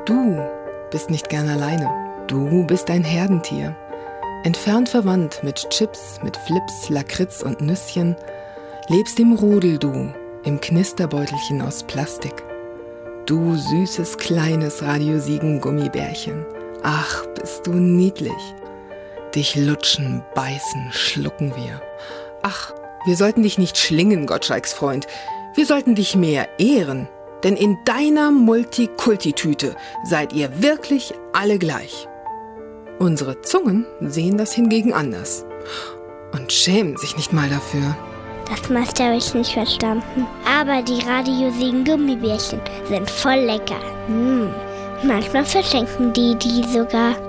Du bist nicht gern alleine. Du bist ein Herdentier. Entfernt verwandt mit Chips, mit Flips, Lakritz und Nüsschen. Lebst im Rudel, du, im Knisterbeutelchen aus Plastik. Du süßes, kleines Radio-Siegen-Gummibärchen. Ach, bist du niedlich. Dich lutschen, beißen, schlucken wir. Ach, wir sollten dich nicht schlingen, Gottschalks Freund. Wir sollten dich mehr ehren. Denn in deiner Multikulti-Tüte seid ihr wirklich alle gleich. Unsere Zungen sehen das hingegen anders und schämen sich nicht mal dafür. Das meiste habe ich nicht verstanden. Aber die Radio-Siegen-Gummibärchen sind voll lecker. Manchmal verschenken die sogar.